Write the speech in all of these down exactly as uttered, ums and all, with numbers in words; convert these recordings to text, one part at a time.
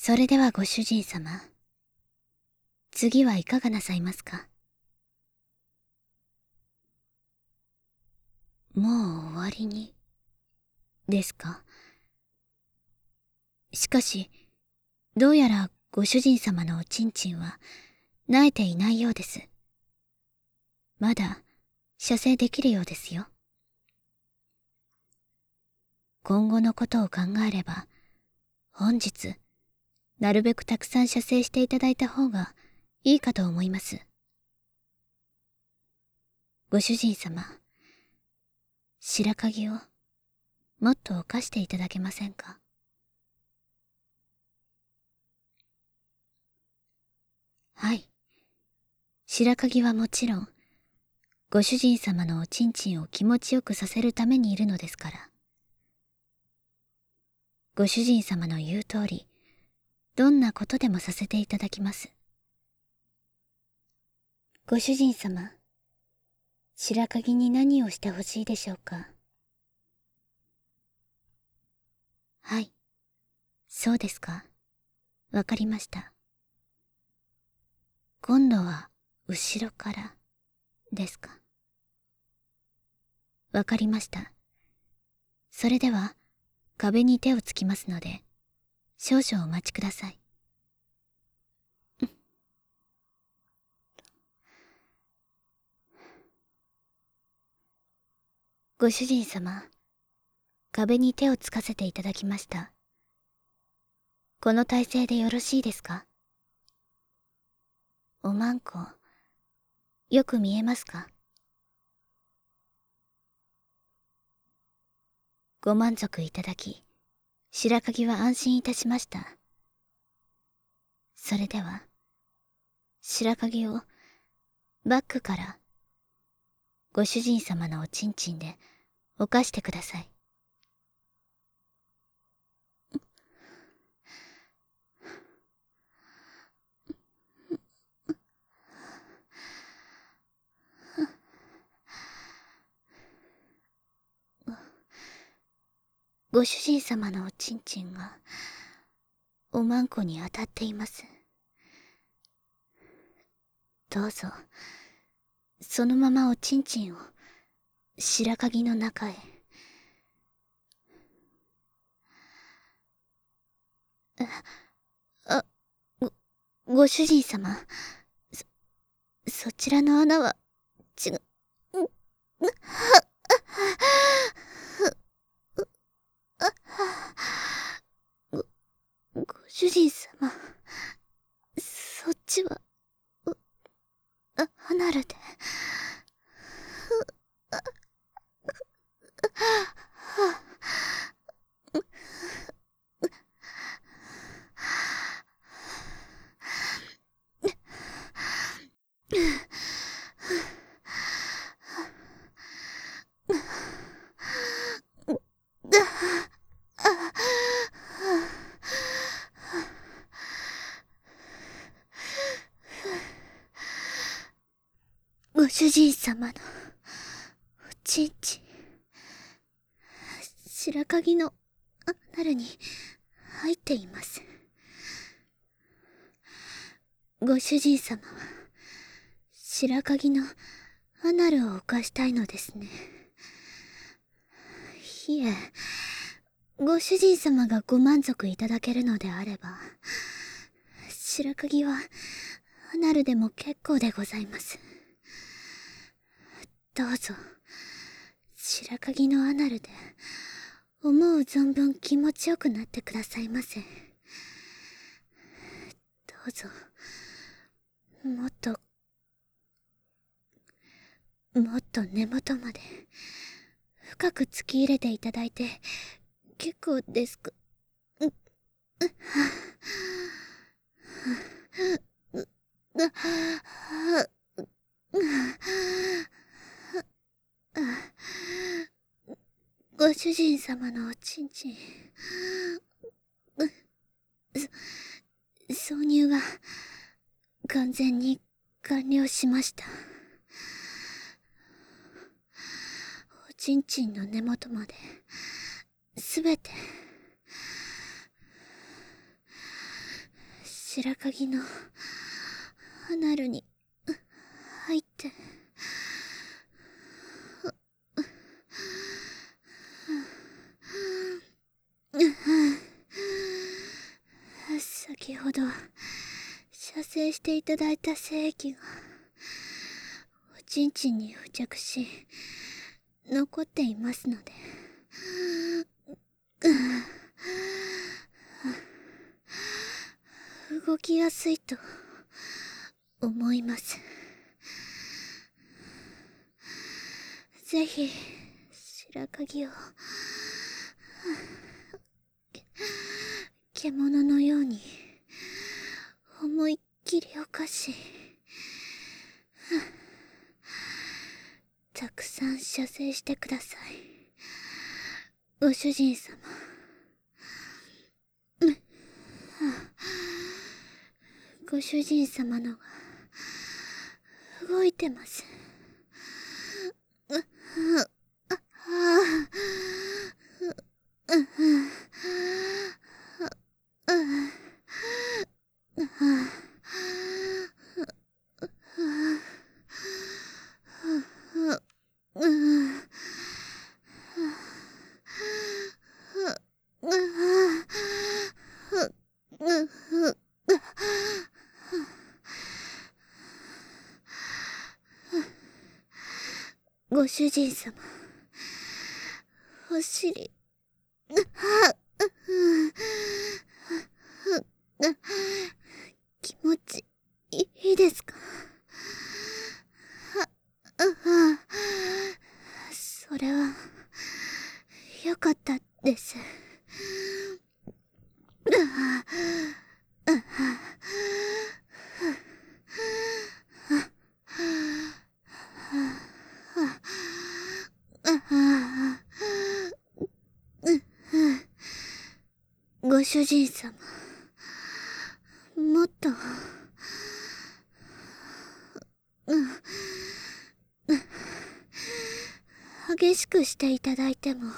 それではご主人様、次はいかがなさいますか？もう終わりに、ですか？しかし、どうやらご主人様のおちんちんは、萎えていないようです。まだ、射精できるようですよ。今後のことを考えれば、本日、なるべくたくさん射精していただいた方がいいかと思います。ご主人様、白鍵をもっと犯していただけませんか？はい。白鍵はもちろん、ご主人様のおちんちんを気持ちよくさせるためにいるのですから。ご主人様の言う通り、どんなことでもさせていただきます。ご主人様、白鍵に何をしてほしいでしょうか？はい。そうですか。わかりました。今度は、後ろから、ですか。わかりました。それでは、壁に手をつきますので、少々お待ちください。ご主人様、壁に手をつかせていただきました。この体勢でよろしいですか？おまんこ、よく見えますか？ご満足いただき、白鍵は安心いたしました。それでは、白鍵をバックからご主人様のおちんちんで犯してください。ご主人様のおちんちんがおまんこに当たっています。どうぞ、そのままおちんちんを白鍵の中へ。あ、ご、ご主人様、そ、そちらの穴は、ちが、ご、ご主人様、そっちは、あ、アナルで。ご主人様のおちんちん、白鍵のアナルに入っています。ご主人様は白鍵のアナルを犯したいのですね。いえ、ご主人様がご満足いただけるのであれば、白鍵はアナルでも結構でございます。どうぞ、白鍵のアナルで思う存分気持ちよくなってくださいませ。どうぞ、もっと、もっと根元まで深く突き入れていただいて結構ですか。う、う、う、ご主人様のおちんちん、挿入が完全に完了しました。おちんちんの根元まですべて白鍵のアナルに入って先ほど射精していただいた精液がおちんちんに付着し残っていますので、動きやすいと思います。ぜひ白鍵を獣のように思いっきりおかし、たくさん射精してください、ご主人様。ご主人様のが動いてます。ご主人様、お尻、気持ちいいですか？それはよかったです。ご主人様、もっと、激しくしていただいても、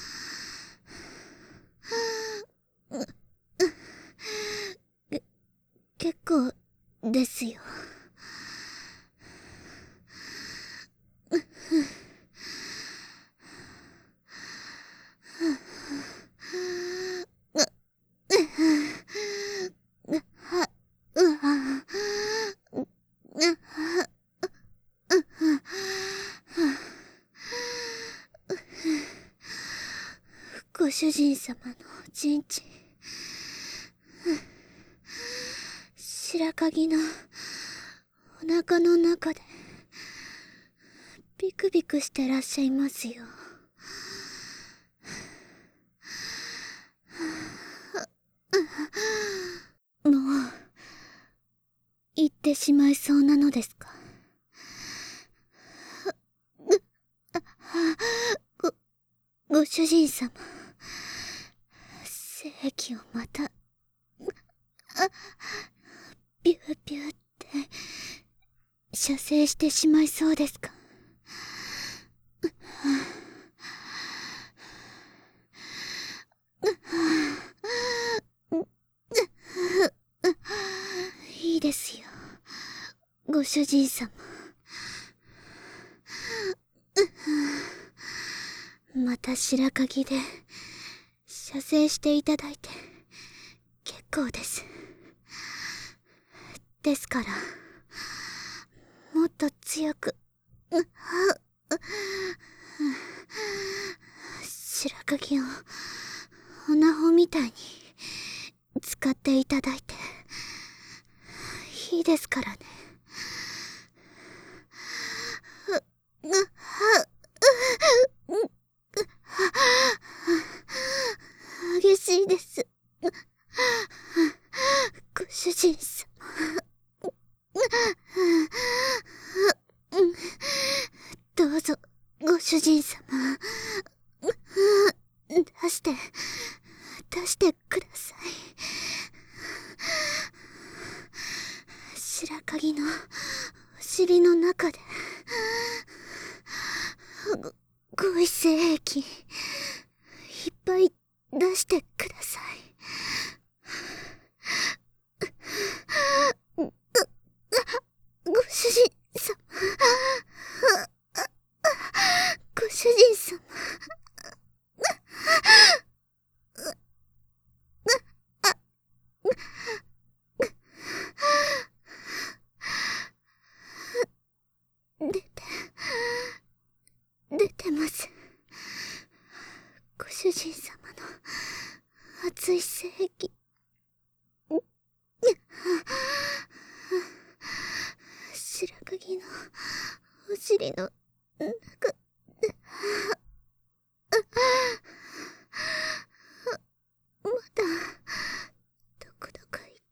結構ですよ。ご主人様のおちんちん、白鍵のお腹の中でビクビクしてらっしゃいますよ。もう行ってしまいそうなのですか？ご、ご主人様、精液をまたビュービューって射精してしまいそうですか？いいですよ、ご主人様。また白鍵で射精していただいて結構です。ですからもっと強く、白鍵をオナホみたいに使っていただいていいですからね。激しいです、ご主人様。どうぞご主人様、出して出してください。白鍵のお尻の中でご、ご意精液いっぱい出してください。 人様の熱い性液。白鍵のお尻の中で、まだどこどこ行って、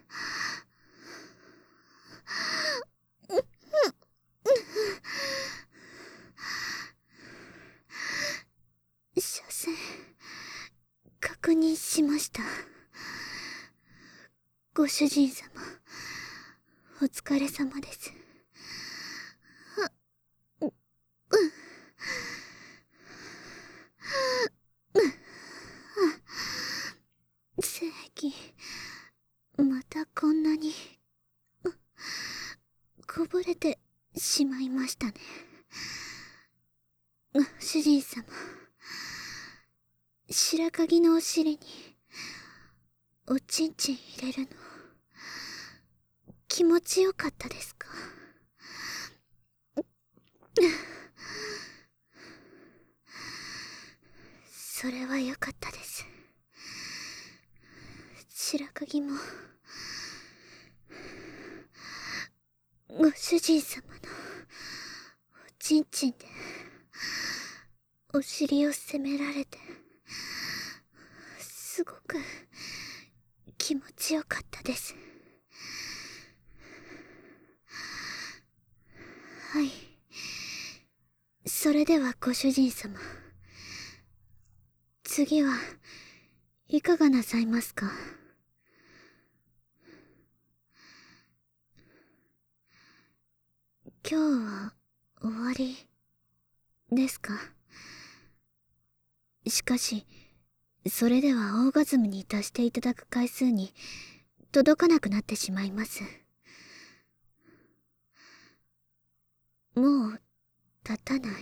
所詮確認しました。ご主人様、お疲れ様です。精液、またこんなにこぼれてしまいましたね。主人様、白鍵のお尻におちんちん入れるの気持ちよかったですか？それはよかったです。白鍵もご主人様のおちんちんでお尻を責められてすごく気持ちよかったです。はい。それではご主人様、次はいかがなさいますか？今日は終わりですか？しかし、それではオーガズムに達していただく回数に届かなくなってしまいます。もう立たない。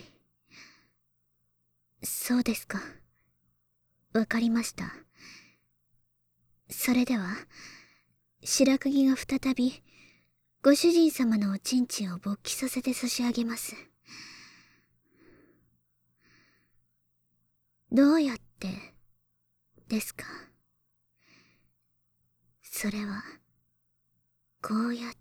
そうですか。わかりました。それでは、白釘が再びご主人様のおちんちんを勃起させて差し上げます。どうやってですか？それはこうやって